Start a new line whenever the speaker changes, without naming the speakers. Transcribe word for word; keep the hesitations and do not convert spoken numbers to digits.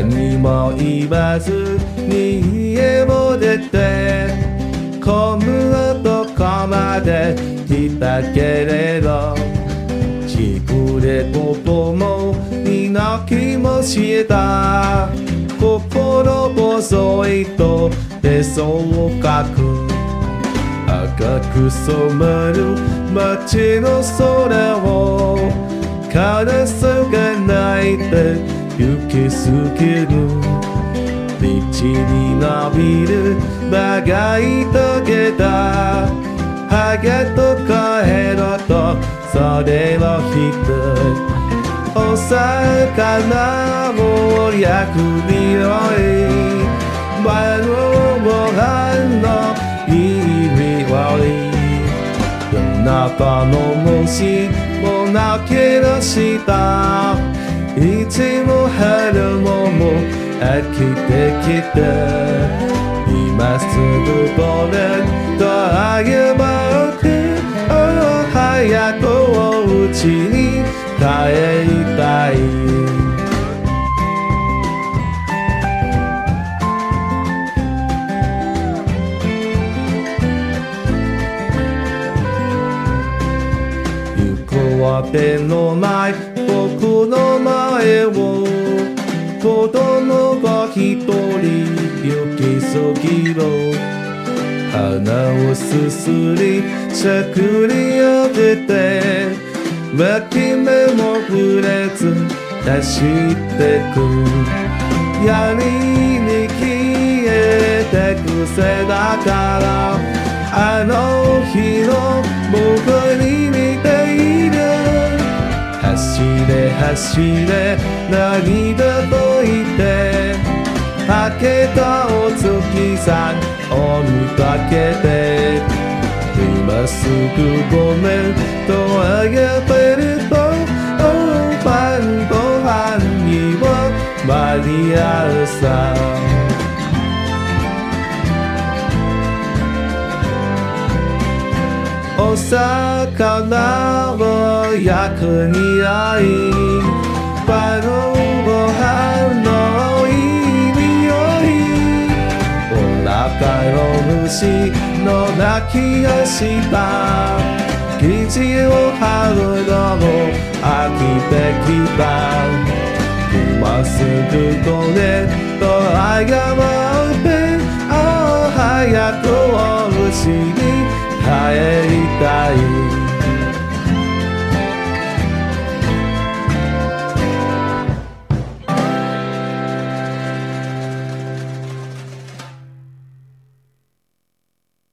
何も言わずに家を出てこのどこまで来たけれどちくれことも身の気もした心細いと手相を描く赤く染まる街の空をカラスが鳴いて行き過ぎる道に伸びる長い棘だハゲと帰ろとそれをひくお魚を焼く匂い晩ご飯のいい匂い夜中の虫も泣き出したいつも春もも飽きてきて今すぐごめんと謝って早くお家に帰りたい行くわけのない僕の前を子供が一人行き過ぎる鼻をすすりしゃくり上げて脇目も触れず走ってく槍に消えてくせだからあの日の僕に似ている走れ走れ涙と言って明けたお月さん追いかけて今すぐごめんとあげてると晩ご飯には間に合うさお魚を焼く匂い晩ご飯のいい匂いお腹の虫の泣きがした生地を張るのも飽きてきた今すぐごめんと謝ってああ早くお家に帰りたい